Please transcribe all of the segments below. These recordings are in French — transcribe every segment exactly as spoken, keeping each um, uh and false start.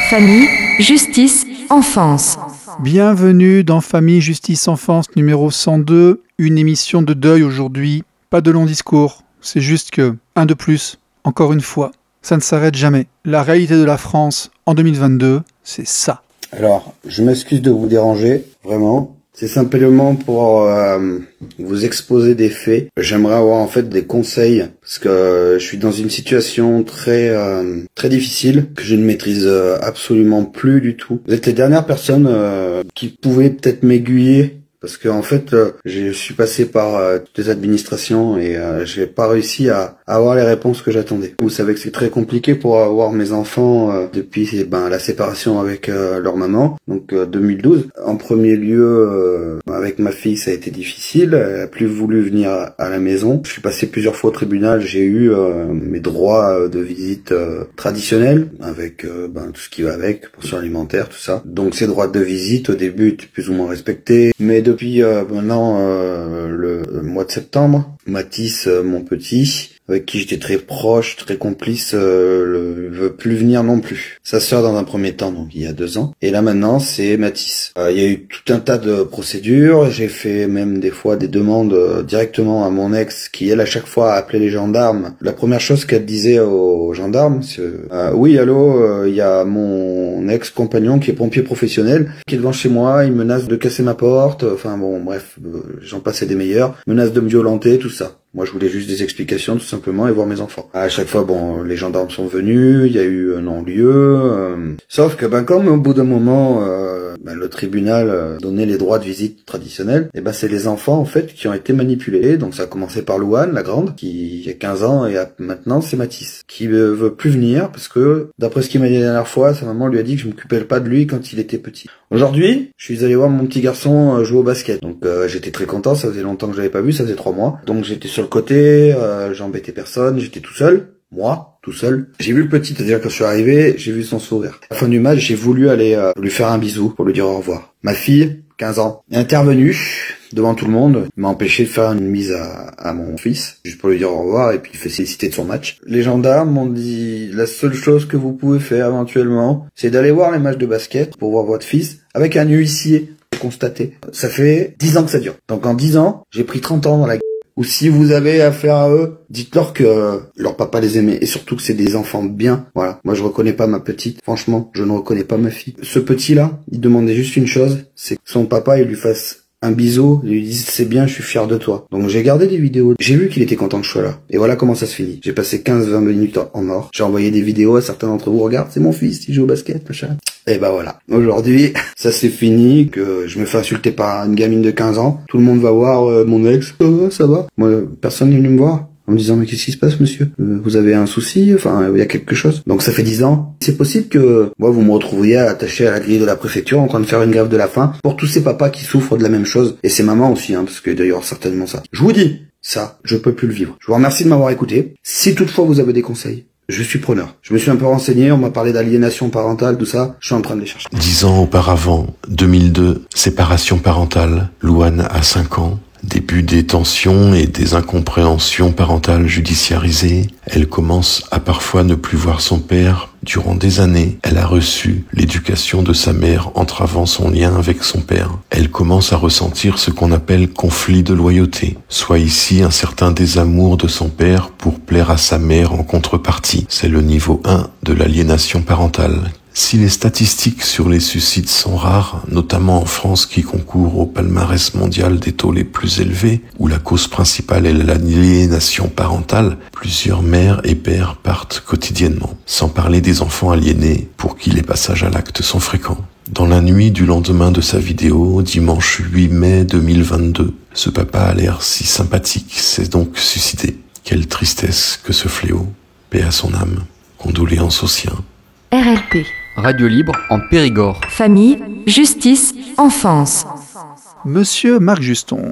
Famille, justice, enfance. Bienvenue dans Famille, justice, enfance numéro cent deux, une émission de deuil aujourd'hui. Pas de long discours, c'est juste que, un de plus, encore une fois, ça ne s'arrête jamais. La réalité de la France en deux mille vingt-deux, c'est ça. Alors, je m'excuse de vous déranger, vraiment. C'est simplement pour euh, vous exposer des faits. J'aimerais avoir en fait des conseils parce que je suis dans une situation très euh, très difficile que je ne maîtrise euh, absolument plus du tout. Vous êtes les dernières personnes euh, qui pouvaient peut-être m'aiguiller. Parce que en fait, euh, je suis passé par euh, toutes les administrations et euh, j'ai pas réussi à, à avoir les réponses que j'attendais. Vous savez que c'est très compliqué pour avoir mes enfants euh, depuis ben la séparation avec euh, leur maman, donc euh, deux mille douze. En premier lieu, euh, avec ma fille, ça a été difficile. Elle a plus voulu venir à, à la maison. Je suis passé plusieurs fois au tribunal. J'ai eu euh, mes droits de visite euh, traditionnels avec euh, ben tout ce qui va avec, pension alimentaire, tout ça. Donc ces droits de visite au début étaient plus ou moins respectés, mais depuis euh, maintenant euh, le mois de septembre, Mathis, euh, mon petit, avec qui j'étais très proche, très complice, euh, le, veut plus venir non plus. Sa sœur dans un premier temps, donc il y a deux ans, et là maintenant c'est Mathis. Euh, il y a eu tout un tas de procédures, j'ai fait même des fois des demandes euh, directement à mon ex, qui elle à chaque fois a appelé les gendarmes. La première chose qu'elle disait aux gendarmes, c'est euh, oui allô, il euh, y a mon ex-compagnon qui est pompier professionnel, qui est devant chez moi, il menace de casser ma porte, enfin bon bref, euh, j'en passais des meilleurs, menace de me violenter, tout ça. Moi, je voulais juste des explications, tout simplement, et voir mes enfants. À chaque fois, bon, les gendarmes sont venus, il y a eu un non-lieu. Euh, sauf que, ben, comme au bout d'un moment, euh, ben, le tribunal euh, donnait les droits de visite traditionnels, et ben, c'est les enfants, en fait, qui ont été manipulés. Donc, ça a commencé par Louane, la grande, qui a quinze ans, et à, maintenant, c'est Mathis, qui euh, veut plus venir, parce que, d'après ce qu'il m'a dit la dernière fois, sa maman lui a dit que je m'occupais pas de lui quand il était petit. Aujourd'hui, je suis allé voir mon petit garçon jouer au basket. Donc euh, j'étais très content, ça faisait longtemps que je l'avais pas vu, ça faisait trois mois. Donc j'étais sur le côté, euh, j'embêtais personne, j'étais tout seul. Moi, tout seul. J'ai vu le petit, c'est-à-dire quand je suis arrivé, j'ai vu son sourire. À la fin du match, j'ai voulu aller euh, lui faire un bisou pour lui dire au revoir. Ma fille, quinze ans, est intervenue devant tout le monde, m'a empêché de faire une mise à, à mon fils, juste pour lui dire au revoir et puis il fait féliciter de son match. Les gendarmes m'ont dit, la seule chose que vous pouvez faire éventuellement, c'est d'aller voir les matchs de basket pour voir votre fils avec un huissier constaté. Ça fait dix ans que ça dure. Donc en dix ans, j'ai pris trente ans dans la gueule. Ou si vous avez affaire à eux, dites-leur que euh, leur papa les aimait et surtout que c'est des enfants bien. Voilà. Moi, je reconnais pas ma petite. Franchement, je ne reconnais pas ma fille. Ce petit-là, il demandait juste une chose, c'est que son papa, il lui fasse un bisou, il lui dit c'est bien, je suis fier de toi. Donc j'ai gardé des vidéos, j'ai vu qu'il était content que je sois là. Et voilà comment ça se finit. J'ai passé quinze vingt minutes en or. J'ai envoyé des vidéos à certains d'entre vous. Regarde, c'est mon fils, il joue au basket, machin. Et bah voilà. Aujourd'hui, ça c'est fini, que je me fais insulter par une gamine de quinze ans. Tout le monde va voir euh, mon ex. Oh, ça va. Moi, personne n'est venu me voir en me disant mais qu'est-ce qui se passe monsieur, euh, vous avez un souci, enfin il y a quelque chose. Donc ça fait dix ans. C'est possible que moi vous me retrouviez attaché à la grille de la préfecture en train de faire une grève de la faim pour tous ces papas qui souffrent de la même chose et ces mamans aussi, hein, parce que d'ailleurs certainement ça. Je vous dis ça, je peux plus le vivre. Je vous remercie de m'avoir écouté. Si toutefois vous avez des conseils, je suis preneur. Je me suis un peu renseigné, on m'a parlé d'aliénation parentale, tout ça. Je suis en train de les chercher. Dix ans auparavant, deux mille deux, séparation parentale. Louane a cinq ans. Début des tensions et des incompréhensions parentales judiciarisées. Elle commence à parfois ne plus voir son père. Durant des années, elle a reçu l'éducation de sa mère entravant son lien avec son père. Elle commence à ressentir ce qu'on appelle conflit de loyauté, soit ici un certain désamour de son père pour plaire à sa mère en contrepartie. C'est le niveau un de l'aliénation parentale. Si les statistiques sur les suicides sont rares, notamment en France qui concourt au palmarès mondial des taux les plus élevés, où la cause principale est l'aliénation parentale, plusieurs mères et pères partent quotidiennement, sans parler des enfants aliénés pour qui les passages à l'acte sont fréquents. Dans la nuit du lendemain de sa vidéo, dimanche huit mai deux mille vingt-deux, ce papa a l'air si sympathique, s'est donc suicidé. Quelle tristesse que ce fléau. Paix à son âme. Condoléances aux siens. R L P. Radio libre en Périgord. Famille, justice, enfance. Monsieur Marc Juston,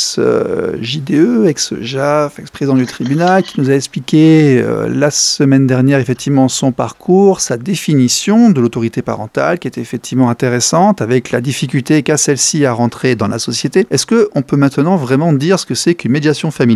ex-J D E, ex-J A F, ex-président du tribunal, qui nous a expliqué euh, la semaine dernière effectivement son parcours, sa définition de l'autorité parentale, qui était effectivement intéressante, avec la difficulté qu'a celle-ci à rentrer dans la société. Est-ce qu'on peut maintenant vraiment dire ce que c'est qu'une médiation familiale ?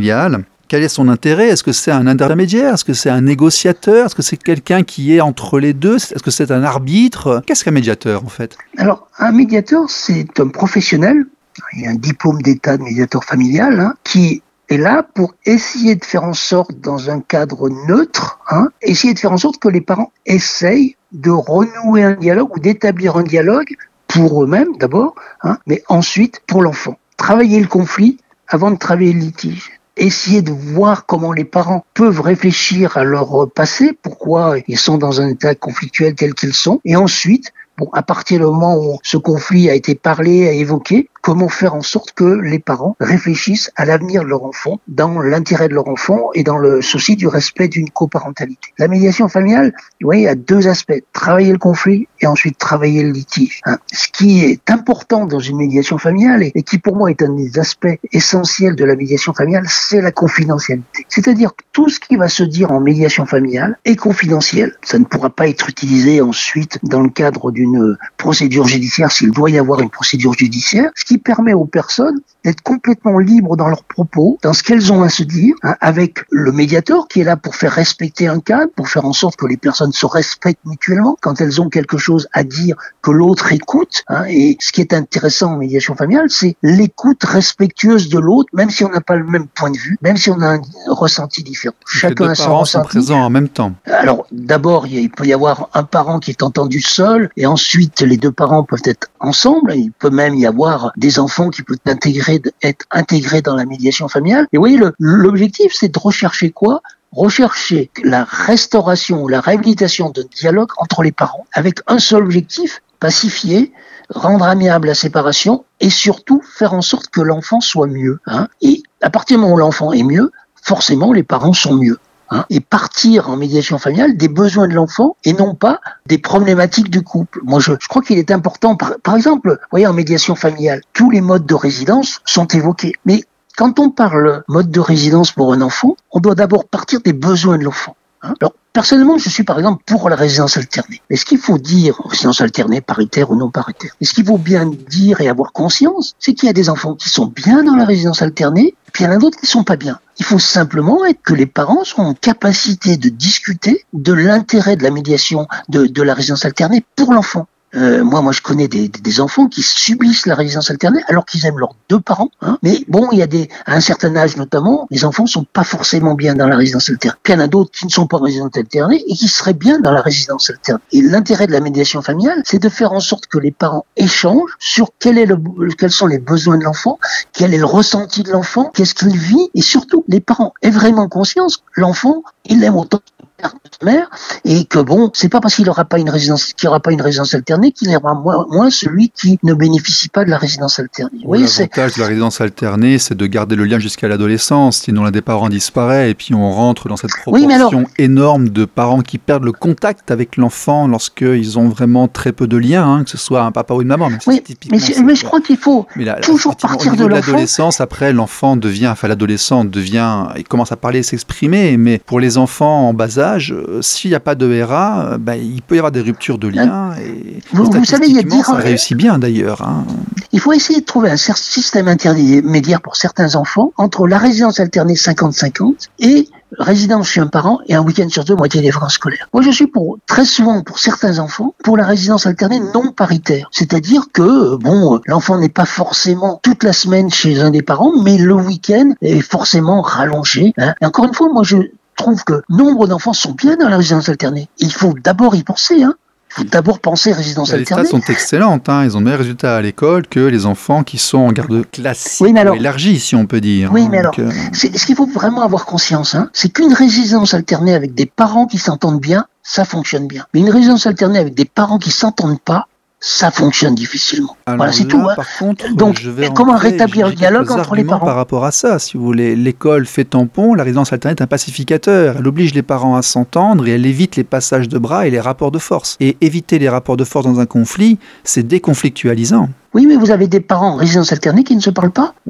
quel est son intérêt? Est-ce que c'est un intermédiaire? Est-ce que c'est un négociateur? Est-ce que c'est quelqu'un qui est entre les deux? Est-ce que c'est un arbitre? Qu'est-ce qu'un médiateur, en fait? Alors, un médiateur, c'est un professionnel, il y a un diplôme d'état de médiateur familial, hein, qui est là pour essayer de faire en sorte, dans un cadre neutre, hein, essayer de faire en sorte que les parents essayent de renouer un dialogue ou d'établir un dialogue pour eux-mêmes d'abord, hein, mais ensuite pour l'enfant. Travailler le conflit avant de travailler le litige. Essayer de voir comment les parents peuvent réfléchir à leur passé, pourquoi ils sont dans un état conflictuel tel qu'ils sont, et ensuite, bon, à partir du moment où ce conflit a été parlé, a évoqué, comment faire en sorte que les parents réfléchissent à l'avenir de leur enfant, dans l'intérêt de leur enfant et dans le souci du respect d'une coparentalité. La médiation familiale, vous voyez, a deux aspects. Travailler le conflit et ensuite travailler le litige. Hein. Ce qui est important dans une médiation familiale et, et qui pour moi est un des aspects essentiels de la médiation familiale, c'est la confidentialité. C'est-à-dire que tout ce qui va se dire en médiation familiale est confidentiel. Ça ne pourra pas être utilisé ensuite dans le cadre d'une procédure judiciaire s'il doit y avoir une procédure judiciaire. Ce qui permet aux personnes d'être complètement libres dans leurs propos, dans ce qu'elles ont à se dire, hein, avec le médiateur qui est là pour faire respecter un cadre, pour faire en sorte que les personnes se respectent mutuellement, quand elles ont quelque chose à dire, que l'autre écoute. Hein, et ce qui est intéressant en médiation familiale, c'est l'écoute respectueuse de l'autre, même si on n'a pas le même point de vue, même si on a un ressenti différent. Chacun a son ressenti. Les deux parents sont présents en même temps. Alors, d'abord, il peut y avoir un parent qui est entendu seul, et ensuite, les deux parents peuvent être ensemble. Il peut même y avoir des enfants qui peuvent intégrer, être intégrés dans la médiation familiale. Et vous voyez, le, l'objectif, c'est de rechercher quoi? Rechercher la restauration ou la réhabilitation d'un dialogue entre les parents, avec un seul objectif, pacifier, rendre amiable la séparation, et surtout faire en sorte que l'enfant soit mieux. Hein. Et à partir du moment où l'enfant est mieux, forcément, les parents sont mieux. Hein, et partir en médiation familiale des besoins de l'enfant et non pas des problématiques du couple. Moi, je, je crois qu'il est important, par, par exemple, vous voyez, en médiation familiale, tous les modes de résidence sont évoqués. Mais quand on parle mode de résidence pour un enfant, on doit d'abord partir des besoins de l'enfant. Hein. Alors, personnellement, je suis par exemple pour la résidence alternée. Mais ce qu'il faut dire, résidence alternée, paritaire ou non paritaire, et ce qu'il faut bien dire et avoir conscience, c'est qu'il y a des enfants qui sont bien dans la résidence alternée, et puis il y en a d'autres qui sont pas bien. Il faut simplement être que les parents soient en capacité de discuter de l'intérêt de la médiation de, de la résidence alternée pour l'enfant. Euh, moi, moi, je connais des, des, des enfants qui subissent la résidence alternée alors qu'ils aiment leurs deux parents. Hein. Mais bon, il y a des, à un certain âge notamment, les enfants sont pas forcément bien dans la résidence alternée. Puis il y en a d'autres qui ne sont pas en résidence alternée et qui seraient bien dans la résidence alternée. Et l'intérêt de la médiation familiale, c'est de faire en sorte que les parents échangent sur quel est le, quels sont les besoins de l'enfant, quel est le ressenti de l'enfant, qu'est-ce qu'il vit, et surtout, les parents aient vraiment conscience que l'enfant, il aime autant de mère, et que bon, c'est pas parce qu'il aura pas une résidence, qu'il aura pas une résidence alternée qu'il aura moins, moins celui qui ne bénéficie pas de la résidence alternée. Oui, l'avantage de la résidence alternée, c'est de garder le lien jusqu'à l'adolescence, sinon l'un des parents disparaît et puis on rentre dans cette proportion oui, alors, énorme de parents qui perdent le contact avec l'enfant lorsqu'ils ont vraiment très peu de liens, hein, que ce soit un papa ou une maman. Mais oui, mais, c'est, mais je crois qu'il faut mais là, toujours partir de, de l'enfant. L'adolescence, après l'enfant devient, enfin l'adolescent devient, il commence à parler et s'exprimer, mais pour les enfants en bas âge, s'il n'y a pas de R A, ben, il peut y avoir des ruptures de liens. Et vous, vous savez, il y a dire, ça réussit bien d'ailleurs. Hein. Il faut essayer de trouver un système intermédiaire pour certains enfants entre la résidence alternée cinquante cinquante et résidence chez un parent et un week-end sur deux, moitié des vacances scolaires. Moi, je suis pour, très souvent, pour certains enfants, pour la résidence alternée non paritaire. C'est-à-dire que, bon, l'enfant n'est pas forcément toute la semaine chez un des parents, mais le week-end est forcément rallongé. Hein. Et encore une fois, moi, je trouve que nombre d'enfants sont bien dans la résidence alternée. Il faut d'abord y penser, hein. Il faut d'abord penser résidence les alternée. Les stats sont excellentes, hein. Ils ont de meilleurs résultats à l'école que les enfants qui sont en garde classique oui, alors, élargie, si on peut dire. Oui, mais Donc, alors, euh... c'est, ce qu'il faut vraiment avoir conscience, hein, c'est qu'une résidence alternée avec des parents qui s'entendent bien, ça fonctionne bien. Mais une résidence alternée avec des parents qui s'entendent pas, ça fonctionne difficilement. Alors voilà, c'est là, tout. Hein. Par contre, donc, je vais comment entrer, rétablir le dialogue entre les parents par rapport à ça, si vous voulez, l'école fait tampon, la résidence alternée est un pacificateur. Elle oblige les parents à s'entendre et elle évite les passages de bras et les rapports de force. Et éviter les rapports de force dans un conflit, c'est déconflictualisant. Oui, mais vous avez des parents en résidence alternée qui ne se parlent pas ? Oui.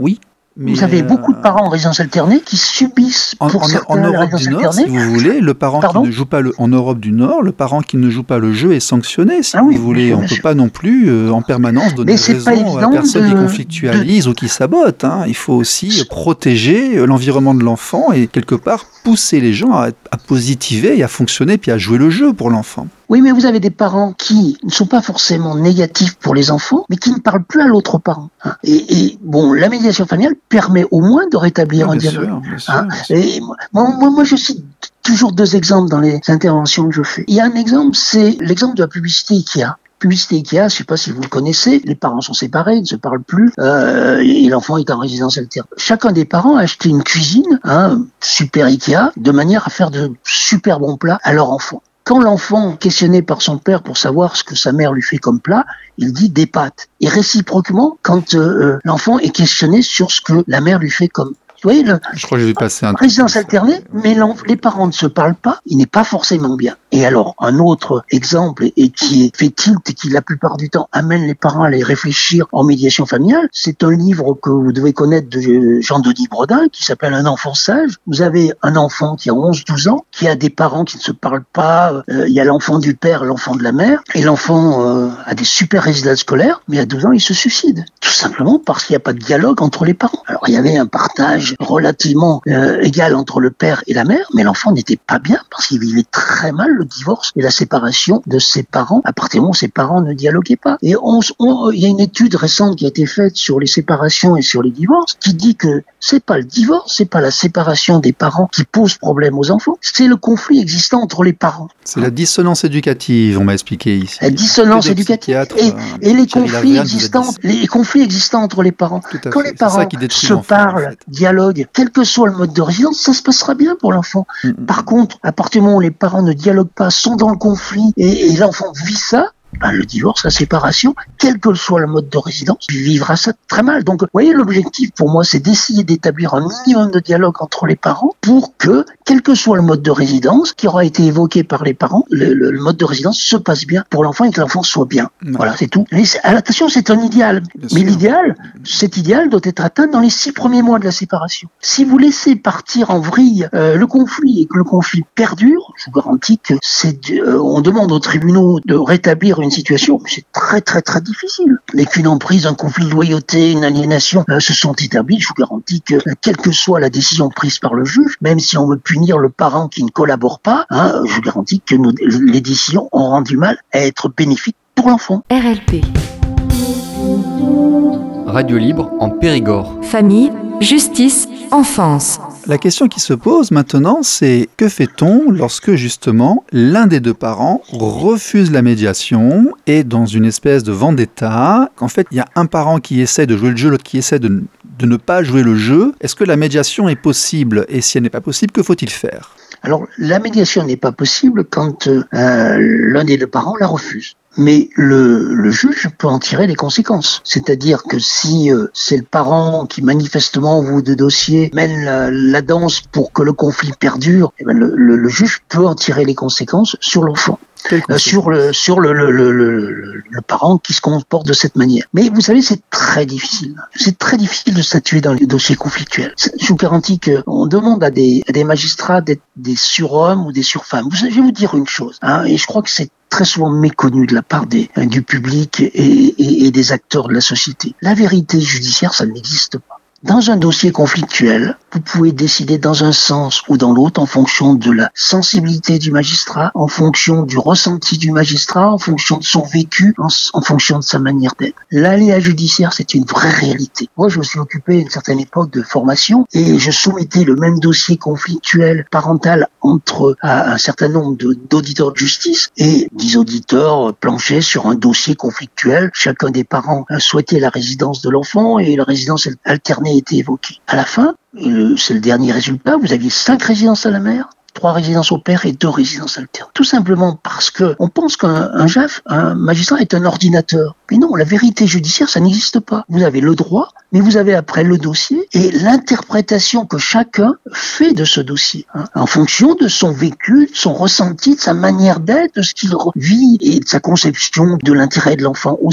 Mais vous avez euh, beaucoup de parents en résidence alternée qui subissent En, pour en- certains en la Europe résidence du Nord, alternée. si vous voulez, le parent Pardon qui ne joue pas le, en Europe du Nord, le parent qui ne joue pas le jeu est sanctionné. Si Ah oui, vous voulez, bien sûr, on ne bien peut sûr. pas non plus euh, en permanence donner Mais c'est pas raison à la évident personne qui de- conflictualise ou qui sabote. Hein. Il faut aussi protéger euh, l'environnement de l'enfant et quelque part pousser les gens à, à positiver et à fonctionner puis à jouer le jeu pour l'enfant. Oui, mais vous avez des parents qui ne sont pas forcément négatifs pour les enfants, mais qui ne parlent plus à l'autre parent. hein. Et, et bon, la médiation familiale permet au moins de rétablir Ah, un bien dialogue. sûr, bien sûr, hein. bien sûr. Et moi, moi, moi, je cite toujours deux exemples dans les interventions que je fais. Il y a un exemple, c'est l'exemple de la publicité Ikea. Publicité Ikea, je ne sais pas si vous le connaissez, les parents sont séparés, ils ne se parlent plus, euh, et l'enfant est en résidence alternée. Chacun des parents a acheté une cuisine, hein, super Ikea, de manière à faire de super bons plats à leur enfant. Quand l'enfant, questionné par son père pour savoir ce que sa mère lui fait comme plat, il dit des pâtes. Et réciproquement, quand euh, l'enfant est questionné sur ce que la mère lui fait comme... Vous voyez, le, Je crois que je vais passer un résidence alternée, mais les parents ne se parlent pas, il n'est pas forcément bien. Et alors, un autre exemple, et qui est fait tilt et qui la plupart du temps amène les parents à les réfléchir en médiation familiale, c'est un livre que vous devez connaître de Jean-Denis Bredin, qui s'appelle Un enfant sage. Vous avez un enfant qui a onze douze ans, qui a des parents qui ne se parlent pas, euh, il y a l'enfant du père, l'enfant de la mère, et l'enfant euh, a des super résultats scolaires, mais à douze ans, il se suicide. Tout simplement parce qu'il n'y a pas de dialogue entre les parents. Alors, il y avait un partage relativement euh, égal entre le père et la mère, mais l'enfant n'était pas bien parce qu'il vivait très mal le divorce et la séparation de ses parents à partir du moment où ses parents ne dialoguaient pas. Et on, on, il y a une étude récente qui a été faite sur les séparations et sur les divorces qui dit que c'est pas le divorce, c'est pas la séparation des parents qui pose problème aux enfants, c'est le conflit existant entre les parents. C'est la dissonance éducative, on m'a expliqué ici. La dissonance éducative et, et les conflits existants, les conflits existants entre les parents. Quand les parents se parlent, en fait. dialoguent, quel que soit le mode de résidence, ça se passera bien pour l'enfant. Mm-hmm. Par contre, à partir du moment où les parents ne dialoguent pas, sont dans le conflit et, et l'enfant vit ça, ben, le divorce, la séparation, quel que soit le mode de résidence, il vivra ça très mal. Donc, vous voyez, l'objectif pour moi, c'est d'essayer d'établir un minimum de dialogue entre les parents pour que, quel que soit le mode de résidence qui aura été évoqué par les parents, le, le, le mode de résidence se passe bien pour l'enfant et que l'enfant soit bien. Ouais. Voilà, c'est tout. Mais attention, c'est un idéal. Bien Mais sûr. l'idéal, cet idéal doit être atteint dans les six premiers mois de la séparation. Si vous laissez partir en vrille euh, le conflit et que le conflit perdure, je vous garantis que c'est, euh, on demande aux tribunaux de rétablir une situation, mais c'est très très très difficile. Dès qu'une emprise, un conflit de loyauté, une aliénation euh, se sont établis, je vous garantis que euh, quelle que soit la décision prise par le juge, même si on veut punir le parent qui ne collabore pas, hein, je vous garantis que nous, les décisions ont rendu mal à être bénéfiques pour l'enfant. R L P. Radio libre en Périgord. Famille, justice, enfance. La question qui se pose maintenant, c'est que fait-on lorsque justement l'un des deux parents refuse la médiation et dans une espèce de vendetta, en fait il y a un parent qui essaie de jouer le jeu, l'autre qui essaie de, de ne pas jouer le jeu. Est-ce que la médiation est possible? Et si elle n'est pas possible, que faut-il faire? Alors la médiation n'est pas possible quand euh, l'un des deux parents la refuse. Mais le, le juge peut en tirer les conséquences. C'est-à-dire que si euh, c'est le parent qui manifestement, au bout de dossier, mène la, la danse pour que le conflit perdure, eh ben le, le, le juge peut en tirer les conséquences sur l'enfant. Euh, sur le sur le, le, le, le, le parent qui se comporte de cette manière. Mais vous savez, c'est très difficile. C'est très difficile de statuer dans les dossiers conflictuels. Je vous garantis qu'on demande à des, à des magistrats d'être des surhommes ou des surfemmes. Vous, je vais vous dire une chose, hein, et je crois que c'est très souvent méconnu de la part des, du public et, et, et des acteurs de la société. La vérité judiciaire, ça n'existe pas. Dans un dossier conflictuel, vous pouvez décider dans un sens ou dans l'autre en fonction de la sensibilité du magistrat, en fonction du ressenti du magistrat, en fonction de son vécu, en, en fonction de sa manière d'être. L'aléa judiciaire, c'est une vraie réalité. Moi, je me suis occupé à une certaine époque de formation et je soumettais le même dossier conflictuel parental entre à, un certain nombre de, d'auditeurs de justice et dix auditeurs planchaient sur un dossier conflictuel. Chacun des parents souhaitait la résidence de l'enfant et la résidence alternée été évoqué. À la fin, c'est le dernier résultat, vous aviez cinq résidences à la mère, trois résidences au père et deux résidences alternes. Tout simplement parce que on pense qu'un un J A F, un magistrat, est un ordinateur. Mais non, la vérité judiciaire, ça n'existe pas. Vous avez le droit, mais vous avez après le dossier et l'interprétation que chacun fait de ce dossier, hein, en fonction de son vécu, de son ressenti, de sa manière d'être, de ce qu'il vit et de sa conception de l'intérêt de l'enfant aussi.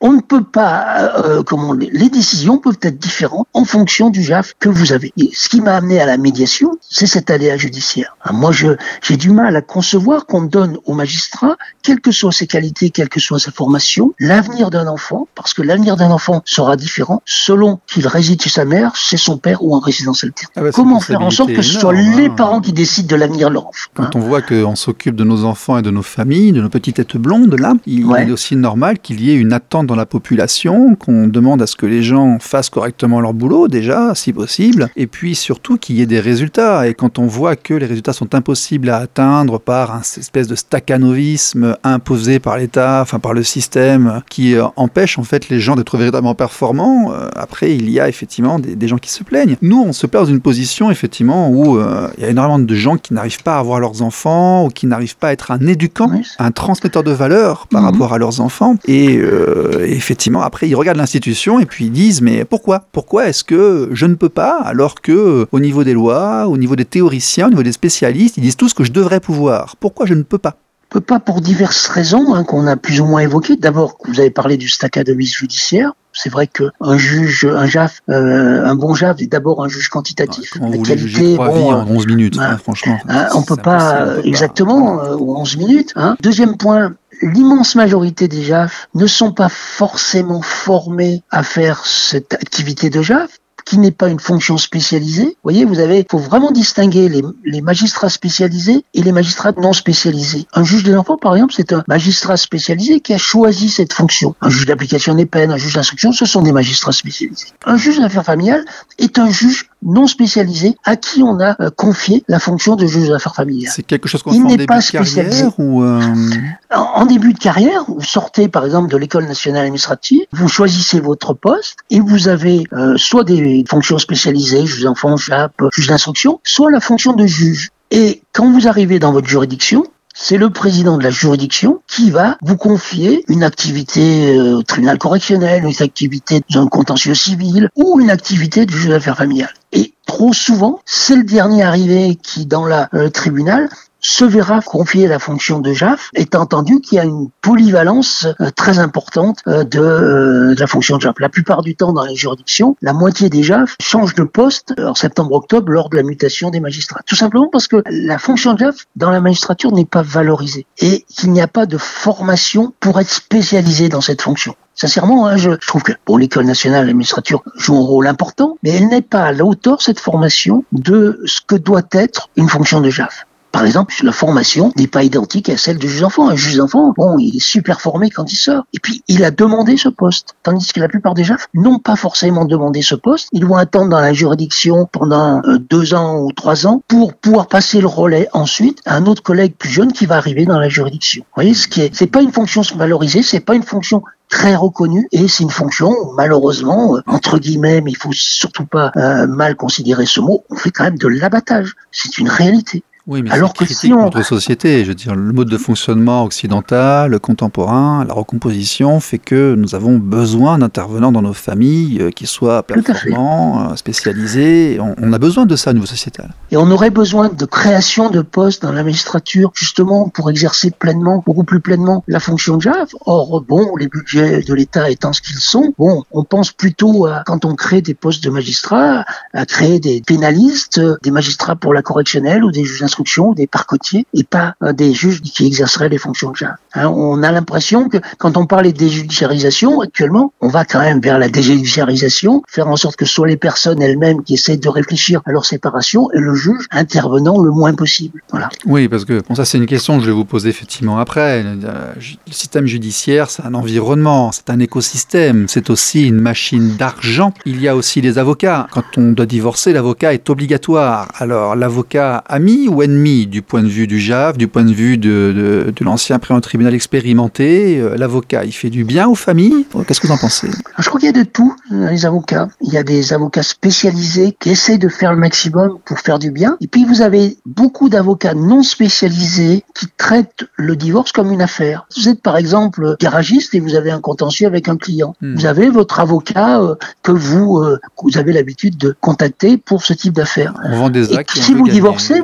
on ne peut pas, euh, comment les décisions peuvent être différentes en fonction du J A F que vous avez. Et ce qui m'a amené à la médiation, c'est cet aléa judiciaire. Moi, je, j'ai du mal à concevoir qu'on donne au magistrat, quelles que soient ses qualités, quelle que soit sa formation, l'avenir d'un enfant, parce que l'avenir d'un enfant sera différent selon qu'il réside chez sa mère, chez son père ou en résidence alternée. Ah bah, comment faire en sorte que ce soit énorme, les hein. parents qui décident de l'avenir de leur enfant. Quand hein. on voit qu'on s'occupe de nos enfants et de nos familles, de nos petites têtes blondes, là, il ouais. est aussi normal qu'il y ait une attente dans la population, qu'on demande à ce que les gens fassent correctement leur boulot, déjà, si possible, et puis surtout qu'il y ait des résultats. Et quand on voit que les résultats sont impossibles à atteindre par un espèce de staccanovisme imposé par l'État, enfin par le système, qui euh, empêche en fait les gens d'être véritablement performants, euh, après il y a effectivement des, des gens qui se plaignent. Nous, on se place dans une position effectivement où euh, il y a énormément de gens qui n'arrivent pas à avoir leurs enfants, ou qui n'arrivent pas à être un éducant, oui. un transmetteur de valeurs par mmh. rapport à leurs enfants. Et, euh, et effectivement, après, ils regardent l'institution et puis ils disent, mais pourquoi Pourquoi est-ce que je ne peux pas, alors que au niveau des lois, au niveau des théoriciens, au niveau des spécialistes, ils disent tous que je devrais pouvoir. Pourquoi je ne peux pas peut pas pour diverses raisons hein, qu'on a plus ou moins évoquées. D'abord, vous avez parlé du staccanoviste judiciaire. C'est vrai qu'un juge, un J A F, euh, un bon J A F est d'abord un juge quantitatif. On voulait juger trois vies en onze minutes, hein, hein, franchement. Hein, on peut pas, on peut exactement, pas. Euh, en onze minutes. Hein. Deuxième point, l'immense majorité des J A F ne sont pas forcément formés à faire cette activité de J A F, qui n'est pas une fonction spécialisée. Vous voyez, vous avez, faut vraiment distinguer les, les magistrats spécialisés et les magistrats non spécialisés. Un juge des enfants, par exemple, c'est un magistrat spécialisé qui a choisi cette fonction. Un juge d'application des peines, un juge d'instruction, ce sont des magistrats spécialisés. Un juge d'affaires familiales est un juge non spécialisé à qui on a euh, confié la fonction de juge d'affaires familiales. C'est quelque chose qu'on fait en début de carrière ou euh... en, en début de carrière, vous sortez par exemple de l'école nationale administrative, vous choisissez votre poste et vous avez euh, soit des fonctions spécialisées, juge d'enfants, J A P, juge d'instruction, soit la fonction de juge. Et quand vous arrivez dans votre juridiction, c'est le président de la juridiction qui va vous confier une activité euh, au tribunal correctionnel, une activité dans un contentieux civil ou une activité de juge d'affaires familiales. Et trop souvent, c'est le dernier arrivé qui, dans le euh, tribunal, se verra confier la fonction de J A F, étant entendu qu'il y a une polyvalence euh, très importante euh, de, euh, de la fonction de J A F. La plupart du temps, dans les juridictions, la moitié des J A F changent de poste en septembre-octobre lors de la mutation des magistrats. Tout simplement parce que la fonction de J A F dans la magistrature n'est pas valorisée et qu'il n'y a pas de formation pour être spécialisé dans cette fonction. Sincèrement, hein, je, je trouve que bon, l'école nationale de la magistrature joue un rôle important, mais elle n'est pas à la hauteur, cette formation, de ce que doit être une fonction de J A F. Par exemple, la formation n'est pas identique à celle du juge d'enfant. Un juge d'enfant, bon, il est super formé quand il sort. Et puis, il a demandé ce poste. Tandis que la plupart des J A F n'ont pas forcément demandé ce poste. Ils vont attendre dans la juridiction pendant euh, deux ans ou trois ans pour pouvoir passer le relais ensuite à un autre collègue plus jeune qui va arriver dans la juridiction. Vous voyez, ce qui est, c'est pas une fonction valorisée, c'est pas une fonction très reconnue et c'est une fonction où, malheureusement, euh, entre guillemets, mais il faut surtout pas euh, mal considérer ce mot, on fait quand même de l'abattage. C'est une réalité. Oui, mais alors c'est critique on... notre société. Je veux dire, le mode de fonctionnement occidental, contemporain, la recomposition fait que nous avons besoin d'intervenants dans nos familles euh, qui soient performants, euh, spécialisés. On, on a besoin de ça au niveau sociétal. Et on aurait besoin de création de postes dans la magistrature, justement, pour exercer pleinement, beaucoup plus pleinement, la fonction de J A F. Or, bon, les budgets de l'État étant ce qu'ils sont, bon, on pense plutôt à, quand on crée des postes de magistrats, à créer des pénalistes, des magistrats pour la correctionnelle ou des juges d'instruction, des parquetiers et pas euh, des juges qui exerceraient les fonctions de J A F. Hein, on a l'impression que quand on parle de déjudiciarisation, actuellement, on va quand même vers la déjudiciarisation, faire en sorte que ce soit les personnes elles-mêmes qui essaient de réfléchir à leur séparation et le juge intervenant le moins possible. Voilà. Oui, parce que bon, ça c'est une question que je vais vous poser effectivement après. Le, le système judiciaire, c'est un environnement, c'est un écosystème, c'est aussi une machine d'argent. Il y a aussi les avocats. Quand on doit divorcer, l'avocat est obligatoire. Alors, l'avocat ami ou ennemi du point de vue du J A F, du point de vue de, de, de l'ancien président du tribunal expérimenté, euh, l'avocat, il fait du bien aux familles. Qu'est-ce que vous en pensez ? Je crois qu'il y a de tout dans les avocats. Il y a des avocats spécialisés qui essaient de faire le maximum pour faire du bien. Et puis vous avez beaucoup d'avocats non spécialisés qui traitent le divorce comme une affaire. Vous êtes par exemple garagiste et vous avez un contentieux avec un client. Hmm. Vous avez votre avocat euh, que vous, euh, que vous avez l'habitude de contacter pour ce type d'affaires. On vend des actes. Et si vous divorcez, vous avez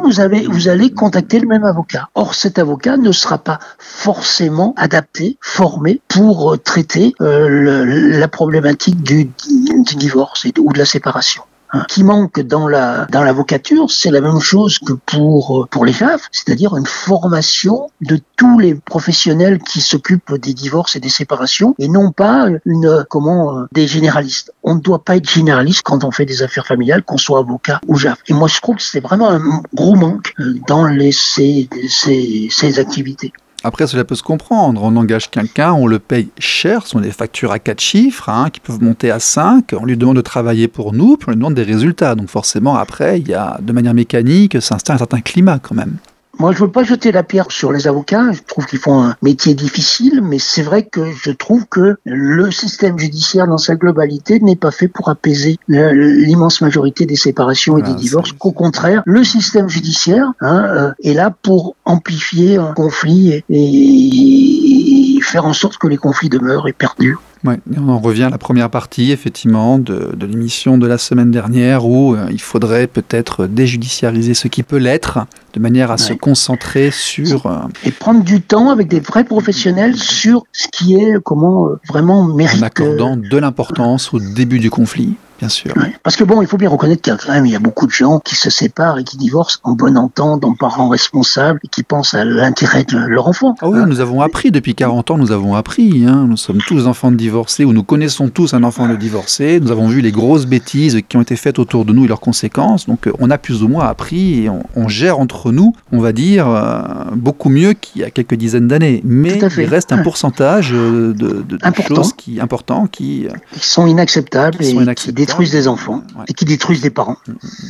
vous allez contacter le même avocat. Or, cet avocat ne sera pas forcément adapté, formé pour euh, traiter euh, le, la problématique du, du divorce et, ou de la séparation. Hein, qui manque dans la dans l'avocature, c'est la même chose que pour pour les J A F, c'est-à-dire une formation de tous les professionnels qui s'occupent des divorces et des séparations, et non pas une comment des généralistes. On ne doit pas être généraliste quand on fait des affaires familiales, qu'on soit avocat ou J A F. Et moi, je trouve que c'est vraiment un gros manque dans les ces ces, ces activités. Après, cela peut se comprendre. On engage quelqu'un, on le paye cher, ce sont des factures à quatre chiffres, hein, qui peuvent monter à cinq. On lui demande de travailler pour nous, puis on lui demande des résultats. Donc forcément, après, il y a, de manière mécanique, s'installe un certain climat quand même. Moi, je veux pas jeter la pierre sur les avocats. Je trouve qu'ils font un métier difficile, mais c'est vrai que je trouve que le système judiciaire dans sa globalité n'est pas fait pour apaiser l'immense majorité des séparations et ah, des divorces. Qu'au contraire, le système judiciaire hein, euh, est là pour amplifier un conflit et, et faire en sorte que les conflits demeurent et perdurent. Ouais, et on en revient à la première partie, effectivement, de, de l'émission de la semaine dernière, où euh, il faudrait peut-être déjudiciariser ce qui peut l'être, de manière à ouais. se concentrer sur... Euh, et prendre du temps avec des vrais professionnels sur ce qui est, comment, euh, vraiment mérite... En accordant de l'importance au début du conflit. Bien sûr. Ouais. Parce que bon, il faut bien reconnaître qu'il y a quand même, il y a beaucoup de gens qui se séparent et qui divorcent en bonne entente, en parents responsables, et qui pensent à l'intérêt de leur enfant. Ah oui, hein. Nous avons appris, depuis quarante ans, nous avons appris, hein. Nous sommes tous enfants de divorcés, ou nous connaissons tous un enfant de divorcé, nous avons vu les grosses bêtises qui ont été faites autour de nous et leurs conséquences, donc on a plus ou moins appris, et on, on gère entre nous, on va dire, euh, beaucoup mieux qu'il y a quelques dizaines d'années. Mais il reste un pourcentage de, de, de choses qui, importants qui, qui sont inacceptables qui et sont inacceptables. qui détruisent des enfants ouais. et qui détruisent des parents.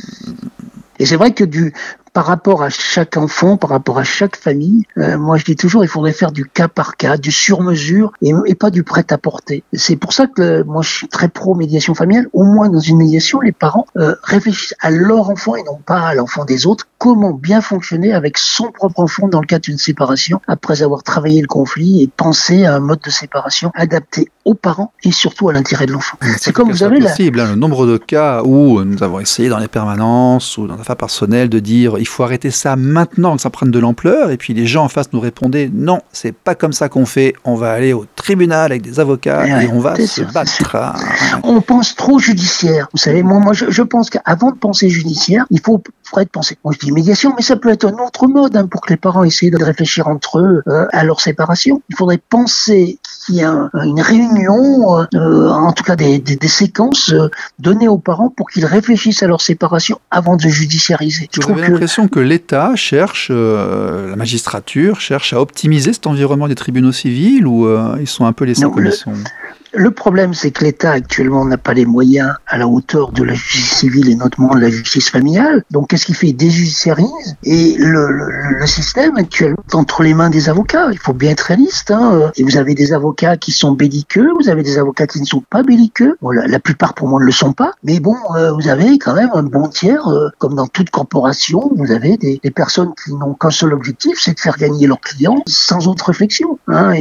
Et c'est vrai que du, par rapport à chaque enfant, par rapport à chaque famille, euh, moi je dis toujours, il faudrait faire du cas par cas, du sur-mesure et, et pas du prêt-à-porter. C'est pour ça que euh, moi je suis très pro-médiation familiale. Au moins dans une médiation, les parents euh, réfléchissent à leur enfant et non pas à l'enfant des autres. Comment bien fonctionner avec son propre enfant dans le cas d'une séparation, après avoir travaillé le conflit et pensé à un mode de séparation adapté aux parents et surtout à l'intérêt de l'enfant. C'est, c'est comme vous avez là. Possible, hein, le nombre de cas où nous avons essayé dans les permanences ou dans l'affaire personnelle de dire il faut arrêter ça maintenant que ça prenne de l'ampleur, et puis les gens en face nous répondaient non, c'est pas comme ça qu'on fait, on va aller au tribunal avec des avocats et, et ouais, on va se sûr, battre. On pense trop judiciaire. Vous savez, moi, moi je, je pense qu'avant de penser judiciaire, il faut faudrait penser. Moi je dis médiation, mais ça peut être un autre mode hein, pour que les parents essayent de réfléchir entre eux euh, à leur séparation. Il faudrait penser qu'il y a un, une réunion, euh, en tout cas des, des, des séquences euh, données aux parents pour qu'ils réfléchissent à leur séparation avant de judiciariser. Vous avez que... l'impression que l'État cherche, euh, la magistrature cherche à optimiser cet environnement des tribunaux civils, ou euh, ils sont un peu laissés non, comme le... ils sont? Le problème, c'est que l'État actuellement n'a pas les moyens à la hauteur de la justice civile et notamment de la justice familiale. Donc, qu'est-ce qu'il fait? Il déjudiciarise et le, le, le système actuellement est entre les mains des avocats. Il faut bien être réaliste. Hein. Et vous avez des avocats qui sont belliqueux, vous avez des avocats qui ne sont pas belliqueux. Bon, la, la plupart pour moi ne le sont pas. Mais bon, euh, vous avez quand même un bon tiers, euh, comme dans toute corporation, vous avez des, des personnes qui n'ont qu'un seul objectif, c'est de faire gagner leurs clients sans autre réflexion. Hein.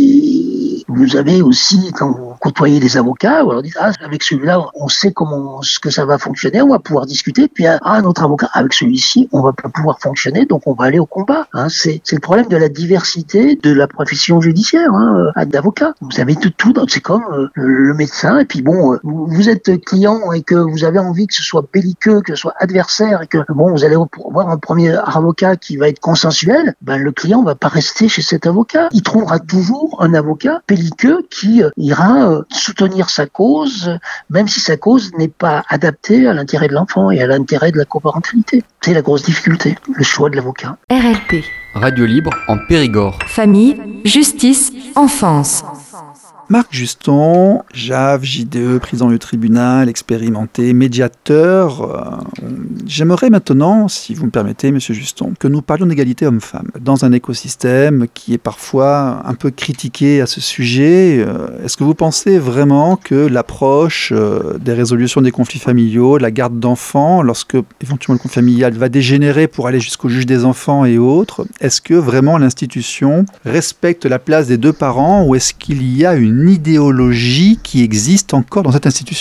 Et vous avez aussi, quand vous côtoyez les avocats, vous leur dites, ah, avec celui-là, on sait comment, ce que ça va fonctionner, on va pouvoir discuter, puis, ah, notre avocat, avec celui-ci, on va pas pouvoir fonctionner, donc on va aller au combat, hein. C'est, c'est le problème de la diversité de la profession judiciaire, hein, d'avocat. Vous avez tout, tout, c'est comme euh, le médecin, et puis bon, euh, vous êtes client et que vous avez envie que ce soit belliqueux, que ce soit adversaire, et que, bon, vous allez voir un premier avocat qui va être consensuel, ben, le client va pas rester chez cet avocat. Il trouvera toujours un avocat belliqueux qui euh, ira euh, soutenir sa cause, même si sa cause n'est pas adaptée à l'intérêt de l'enfant et à l'intérêt de la coparentalité. C'est la grosse difficulté, le choix de l'avocat. R L P. Radio Libre en Périgord. Famille, justice, enfance. Marc Juston, J A F, J D E, président du tribunal, expérimenté, médiateur. Euh, j'aimerais maintenant, si vous me permettez, Monsieur Juston, que nous parlions d'égalité homme-femme dans un écosystème qui est parfois un peu critiqué à ce sujet. Euh, est-ce que vous pensez vraiment que l'approche euh, des résolutions des conflits familiaux, la garde d'enfants, lorsque éventuellement le conflit familial va dégénérer pour aller jusqu'au juge des enfants et autres, est-ce que vraiment l'institution respecte la place des deux parents, ou est-ce qu'il y a une idéologie qui existe encore dans cette institution?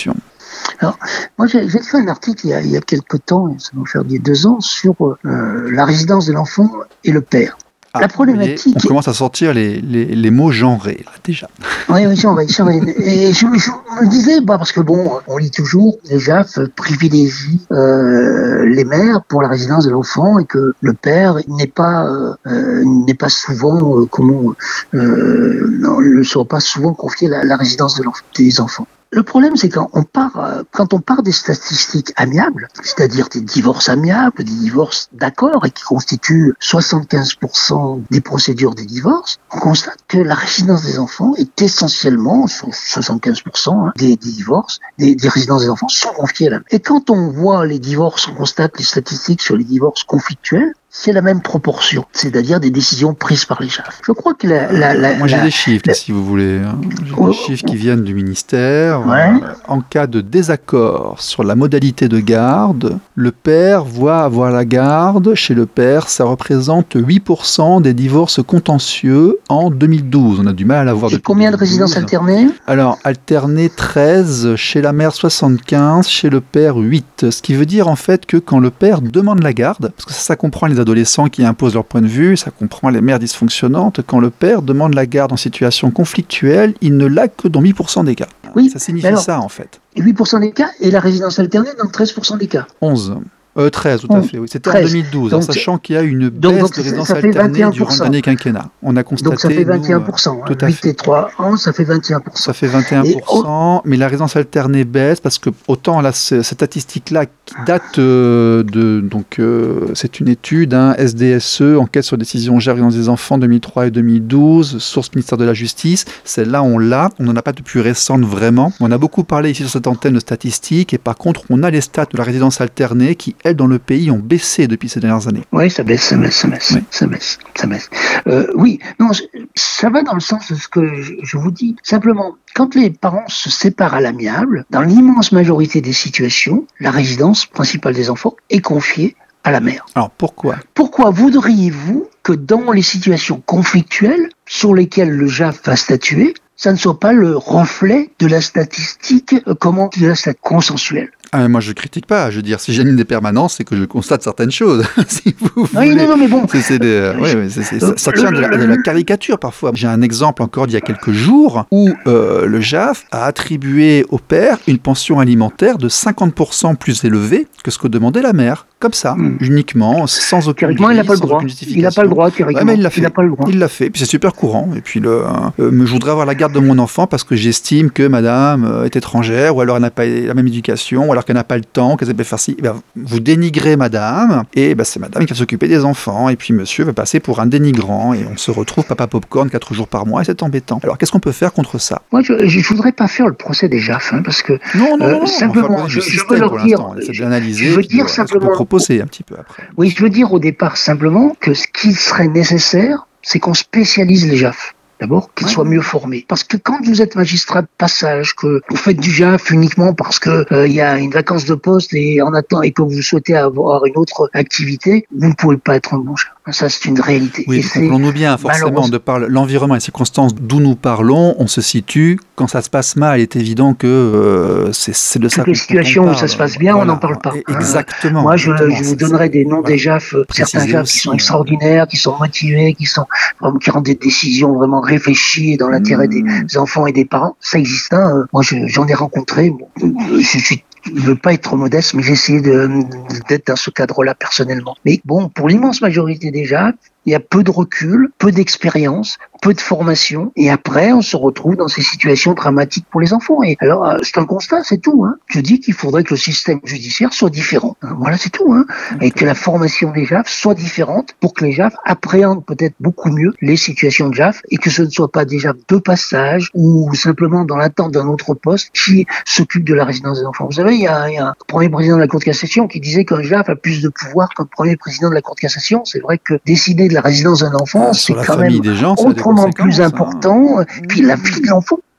Alors, moi, j'ai, j'ai écrit un article il y a, il y a quelque temps, ça doit faire deux ans, sur euh, la résidence de l'enfant et le père. Ah, la problématique. On commence à sortir les, les, les mots genrés, là, déjà. Oui, oui, genrés, genrés. Et je, je me disais, bah, parce que bon, on lit toujours, les J A F privilégient euh, les mères pour la résidence de l'enfant et que le père n'est pas, euh, n'est pas souvent, euh, comment, euh, non, ne soit pas souvent confié à la, la résidence de l'enfant, des enfants. Le problème, c'est quand on part, quand on part des statistiques amiables, c'est-à-dire des divorces amiables, des divorces d'accord, et qui constituent soixante-quinze pour cent des procédures des divorces, on constate que la résidence des enfants est essentiellement, soixante-quinze pour cent hein, des, des divorces, des, des résidences des enfants sont confiées à la mère. Et quand on voit les divorces, on constate les statistiques sur les divorces conflictuels, c'est la même proportion, c'est-à-dire des décisions prises par les J A F. Je crois que la... la, la Moi j'ai la, des chiffres, la, si vous voulez. Hein. J'ai oh, des chiffres qui viennent du ministère. Ouais. Euh, en cas de désaccord sur la modalité de garde, le père voit avoir la garde. Chez le père, ça représente huit pour cent des divorces contentieux en deux mille douze. On a du mal à l'avoir depuis combien de résidences alternées ? Alors, alternées treize, chez la mère soixante-quinze, chez le père huit. Ce qui veut dire en fait que quand le père demande la garde, parce que ça, ça comprend les adolescents qui imposent leur point de vue, ça comprend les mères dysfonctionnantes, quand le père demande la garde en situation conflictuelle, il ne l'a que dans huit pour cent des cas. Oui, ça signifie alors, ça en fait. huit pour cent des cas et la résidence alternée dans treize pour cent des cas. onze. Euh, treize, tout à fait, oui. C'était treize. en deux mille douze, donc, en sachant qu'il y a une baisse donc, donc, de résidence ça fait alternée vingt et un pour cent. durant le dernier quinquennat. On a constaté, donc ça fait vingt et un pour cent. Nous, hein. tout à huit fait. et trois ans, ça fait vingt et un pour cent. Ça fait vingt et un pour cent, et, oh, mais la résidence alternée baisse parce que autant là, cette statistique-là qui date euh, de, donc euh, c'est une étude, hein, S D S E, enquête sur décision J A F résidence des enfants deux mille trois et deux mille douze, source ministère de la Justice. Celle-là, on l'a, on n'en a pas de plus récente vraiment. On a beaucoup parlé ici sur cette antenne de statistiques, et par contre, on a les stats de la résidence alternée qui, elles, dans le pays, ont baissé depuis ces dernières années. Oui, ça baisse, ça baisse, ça baisse, oui. ça baisse, ça baisse. Euh, oui, non, ça va dans le sens de ce que je, je vous dis. Simplement, quand les parents se séparent à l'amiable, dans l'immense majorité des situations, la résidence principale des enfants est confiée à la mère. Alors pourquoi ? Pourquoi voudriez-vous que dans les situations conflictuelles sur lesquelles le J A F va statuer, ça ne soit pas le reflet de la statistique, euh, comment, de la statistique consensuelle? Ah, moi, je critique pas. Je veux dire, si j'anime des permanences, c'est que je constate certaines choses. si vous oui, voulez. non, non, mais bon. C'est, c'est des, oui, oui, c'est, c'est, ça, ça tient de la, de la caricature parfois. J'ai un exemple encore d'il y a quelques jours où euh, le J A F a attribué au père une pension alimentaire de cinquante pour cent plus élevée que ce que demandait la mère. Comme ça, mmh. uniquement, sans aucun Théoriquement, il n'a pas le droit. Il n'a pas le droit, théoriquement. Ouais, mais il l'a fait. Il n'a pas le droit. Il l'a fait. Puis c'est super courant. Et puis, le, euh, je voudrais avoir la garde de mon enfant parce que j'estime que madame euh, est étrangère, ou alors elle n'a pas la même éducation, ou alors qu'elle n'a pas le temps, qu'elle peut faire ci. Eh bien, vous dénigrez madame, et ben, c'est madame qui va s'occuper des enfants, et puis monsieur va passer pour un dénigrant, et on se retrouve papa popcorn quatre jours par mois, et c'est embêtant. Alors, qu'est-ce qu'on peut faire contre ça ? Moi, je ne voudrais pas faire le procès des J A F, hein, parce que. Non, non, euh, non, simplement, je, je veux leur dire. C'est de l'analyser, je veux dire simplement. Proposer un petit peu après. Oui, je veux dire au départ simplement que ce qui serait nécessaire, c'est qu'on spécialise les J A F. D'abord, qu'ils ouais. soient mieux formés. Parce que quand vous êtes magistrat de passage, que vous faites du J A F uniquement parce que il euh, y a une vacance de poste et en attendant et que vous souhaitez avoir une autre activité, vous ne pouvez pas être un bon J A F. Ça, c'est une réalité. Oui, rappelons-nous bien, forcément, de par l'environnement et les circonstances d'où nous parlons, on se situe. Quand ça se passe mal, il est évident que euh, c'est, c'est de ça qu'on parle. Toutes les situations où ça se passe bien, voilà. On n'en parle pas. Exactement. Moi, je, je vous donnerai des noms voilà. des J A F, certains J A F qui sont extraordinaires, qui sont motivés, qui sont qui rendent des décisions vraiment réfléchies dans l'intérêt mmh. des enfants et des parents. Ça existe. Hein. Moi, je, j'en ai rencontré. Bon, je suis je ne veux pas être modeste, mais j'ai essayé de, d'être dans ce cadre-là personnellement. Mais bon, pour l'immense majorité des J A F, il y a peu de recul, peu d'expérience, peu de formation, et après, on se retrouve dans ces situations dramatiques pour les enfants. Et alors, c'est un constat, c'est tout. Hein. Je dis qu'il faudrait que le système judiciaire soit différent. Hein. Voilà, c'est tout. Hein. Et que la formation des J A F soit différente pour que les J A F appréhendent peut-être beaucoup mieux les situations de J A F et que ce ne soit pas déjà de passage ou simplement dans l'attente d'un autre poste qui s'occupe de la résidence des enfants. Vous savez, il y a, il y a un premier président de la Cour de cassation qui disait qu'un J A F a plus de pouvoir qu'un premier président de la Cour de cassation. C'est vrai que décider de la résidence d'un enfant, ah, c'est quand même gens, autrement plus important. Hein. Puis la vie de l'enfant,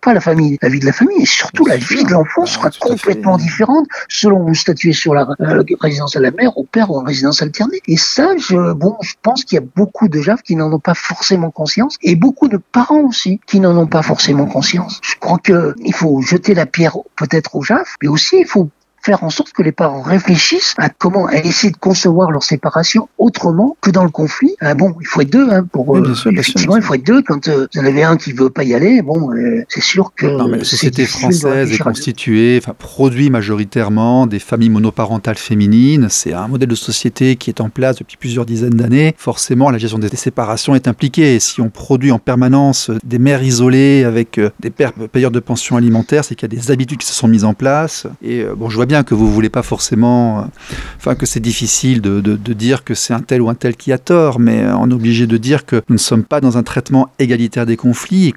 pas la famille, la vie de la famille, et surtout la vie de l'enfant sera complètement différente selon que vous statuez sur la euh, résidence à la mère, au père ou en résidence alternée. Et ça, je, bon, je pense qu'il y a beaucoup de J A F qui n'en ont pas forcément conscience, et beaucoup de parents aussi qui n'en ont pas forcément conscience. Je crois que il faut jeter la pierre peut-être aux J A F, mais aussi il faut faire en sorte que les parents réfléchissent à comment à essayer de concevoir leur séparation autrement que dans le conflit. Ah bon, il faut être deux, hein, pour, oui, bien sûr, euh, bien effectivement, sûr, il faut être deux. Quand euh, vous en avez un qui veut pas y aller, bon, euh, c'est sûr que non, mais la société française est à constituée, enfin, produit majoritairement des familles monoparentales féminines. C'est un modèle de société qui est en place depuis plusieurs dizaines d'années. Forcément, la gestion des séparations est impliquée. Et si on produit en permanence des mères isolées avec euh, des pères payeurs de pension alimentaire, c'est qu'il y a des habitudes qui se sont mises en place. Et euh, bon, je vois bien que vous voulez pas forcément, euh, enfin que c'est difficile de, de, de dire que c'est un tel ou un tel qui a tort, mais euh, on est obligé de dire que nous ne sommes pas dans un traitement égalitaire des conflits et